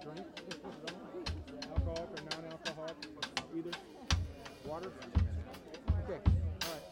drink? Alcoholic or non-alcoholic? Either? Water? Okay. All right.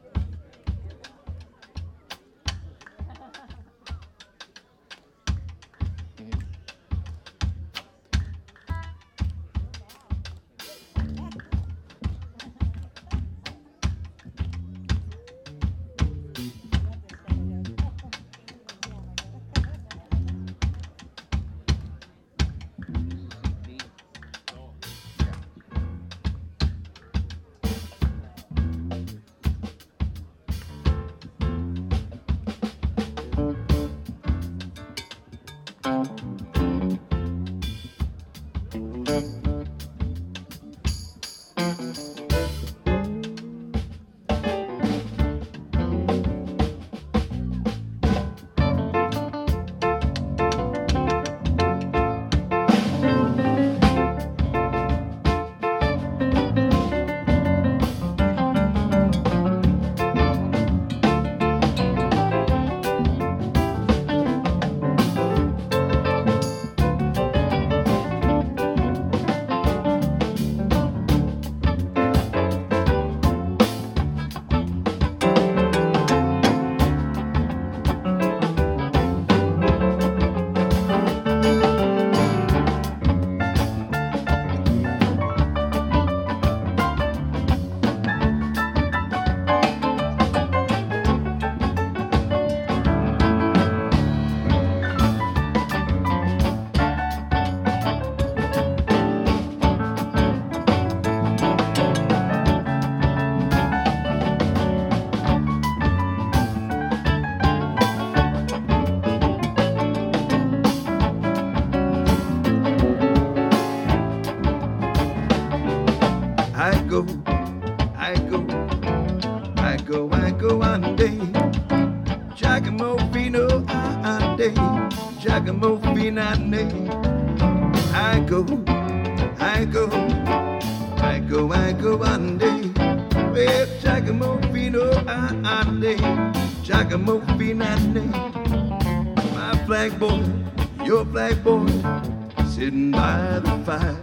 My black boy, your black boy, sitting by the fire.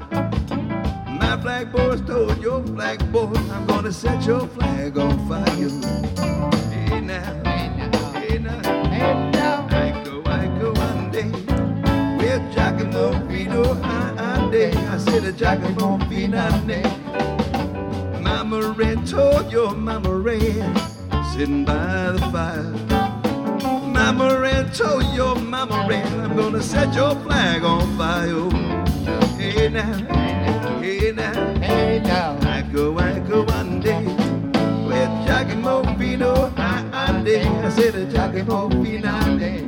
My black boy told your black boy, I'm gonna set your flag on fire. Hey now, hey now, hey now, hey now. I go one day with Giacomo Fino, I said Giacomo Fino, Mama Red told your Mama Red, sitting by the fire. Mama Red told your Mama Red, I'm gonna set your flag on fire. Hey now, hey now, hey now. I go one day with Giacomo Fino, I said Giacomo Fino.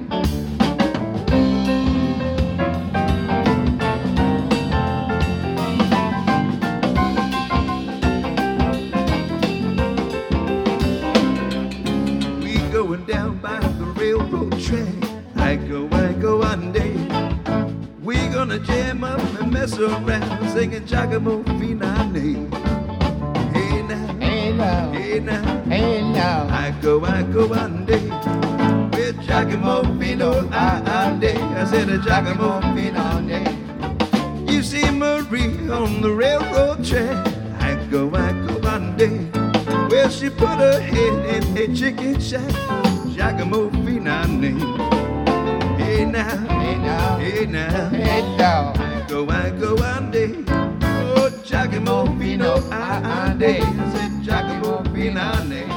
Down by the railroad track, I go one day. We're gonna jam up and mess around, singing Giacomo Fino. Hey now, hey now, hey now, hey now. I go one day with Giacomo Fino. I said Giacomo Fino. You see Marie on the railroad track. I go one day. Well, she put her head in a chicken shack. Giacomo Fino. Hey now, hey now, hey now, hey now. I go one day. Oh, Giacomo Fino, I said Giacomo Fino.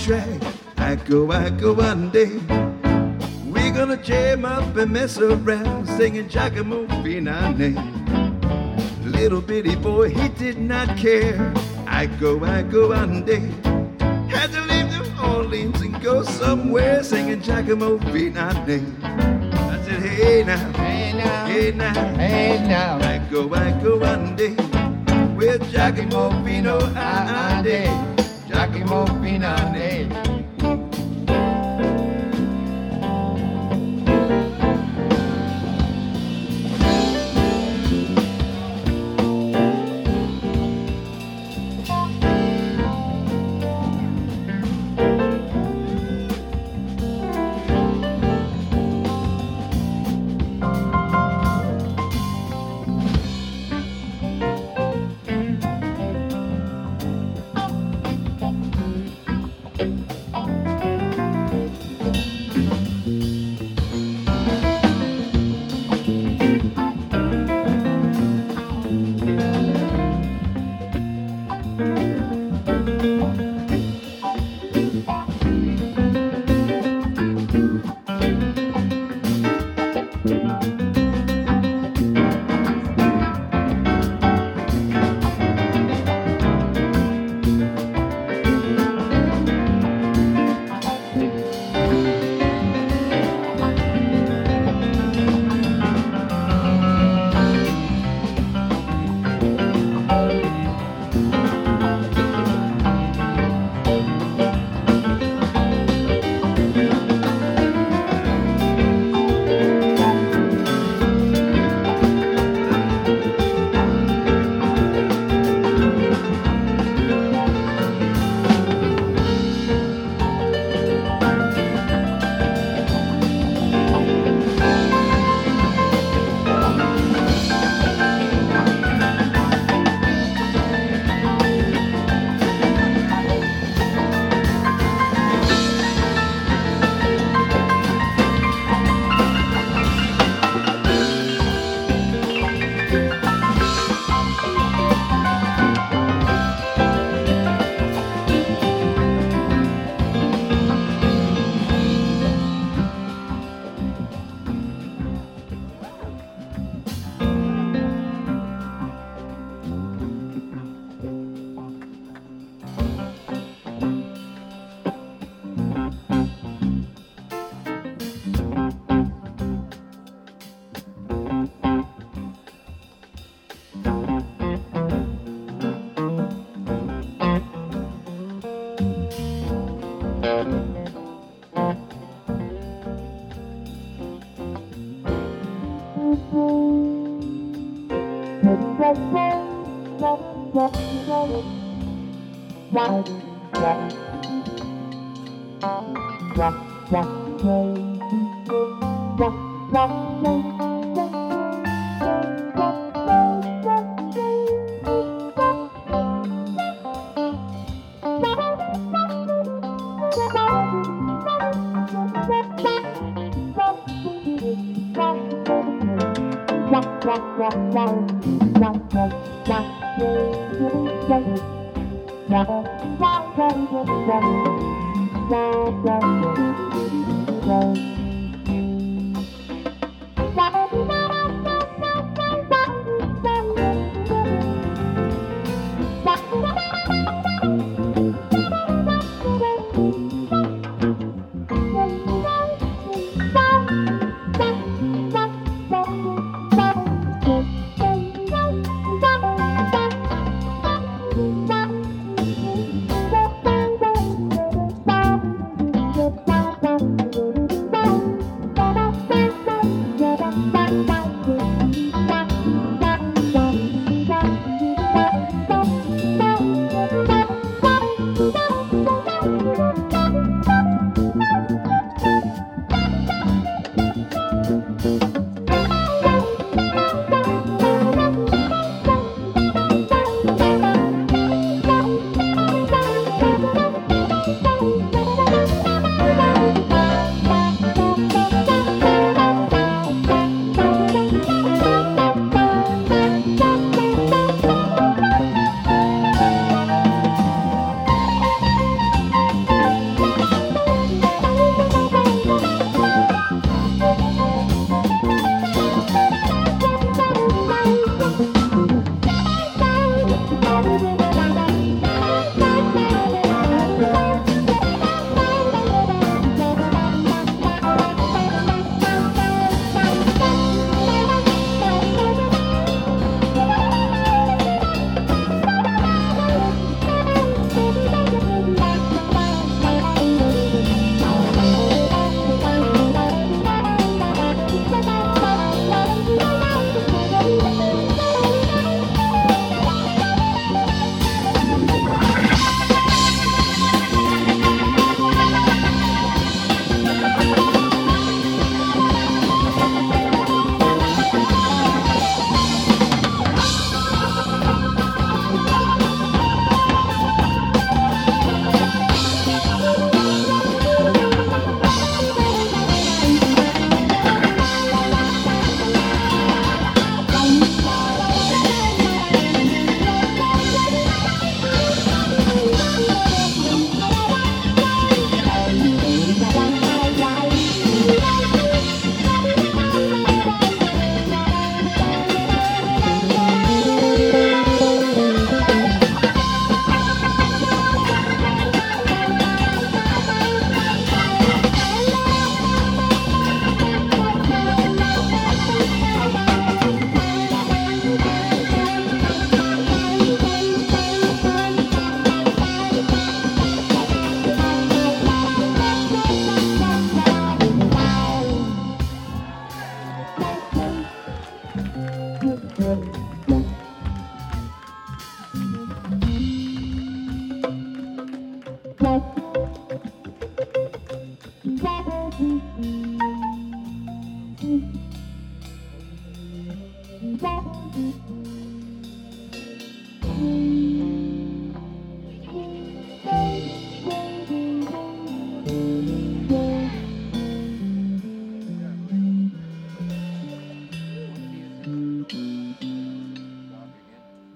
track. I go one day. We're gonna jam up and mess around, singing Giacomo Finale. Little bitty boy, he did not care. I go one day. Had to leave New Orleans and go somewhere, singing Giacomo Finale. I said, hey now, hey now, hey now, hey now. I go one day. With Giacomo Finale, Giacomo Finale.